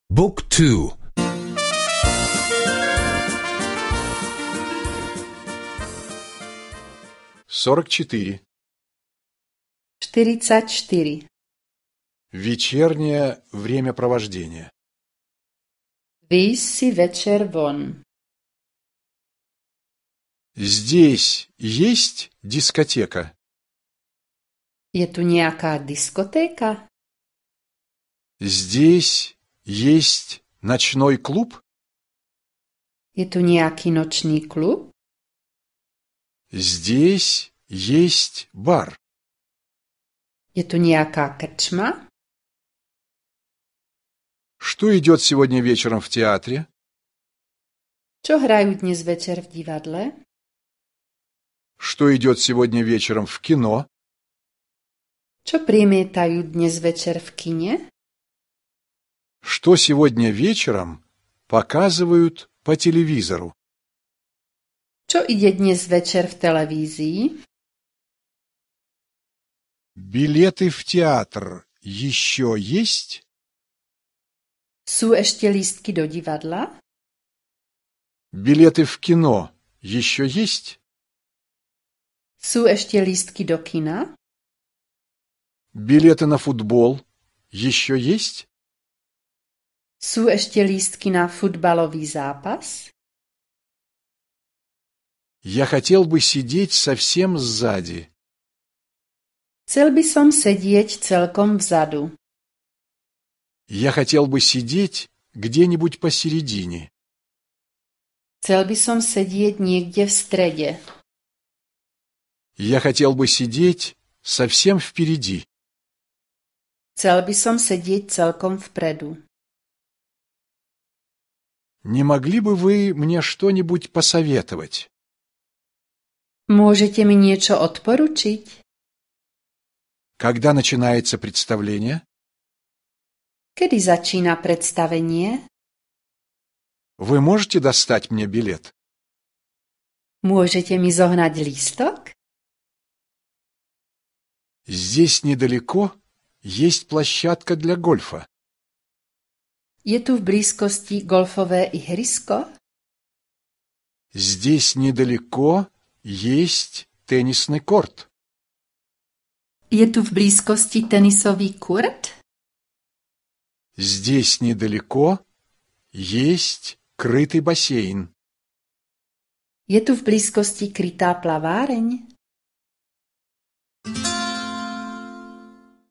Book 2. 44. 44. Вечернее времяпровождение. Vyjď si večer von. Здесь есть дискотека? Je tu nějaká diskotéka? Здесь есть ночной клуб? Je tu nějaký noční klub? Здесь есть бар. Je tu nějaká krčma? Что идет сегодня вечером в театре? Čo hrajú dnes večer v divadle? Что идет сегодня вечером в кино? Čo premietajú dnes večer v kine? Что сегодня вечером показывают по телевизору? Čo ide dnes večer v televízii? Билеты в театр еще есть? Sú ešte lístky do divadla? Билеты в кино еще есть? Sú ešte lístky do kina? Билеты на футбол еще есть? Sú ešte lístky na futbalový zápas? Я хотел бы сидеть совсем сзади. Chcel by som sedieť celkom vzadu. Я хотел бы сидеть где-нибудь посередине. Chcel by som sedieť niekde v strede. Я хотел бы сидеть совсем впереди. Chcel by som sedieť celkom vpredu. Не могли бы вы мне что-нибудь посоветовать? Môžete mi niečo odporučiť? Когда начинается представление? Kedy začína predstavenie? Вы можете достать мне билет? Môžete mi zohnať lístok? Здесь недалеко есть площадка для гольфа. Je tu v blízkosti golfové ihrisko? Здесь недалеко есть теннисный корт. Je tu v blízkosti tenisový kurt? Здесь недалеко есть крытый бассейн. Je tu v blízkosti krytá plaváreň?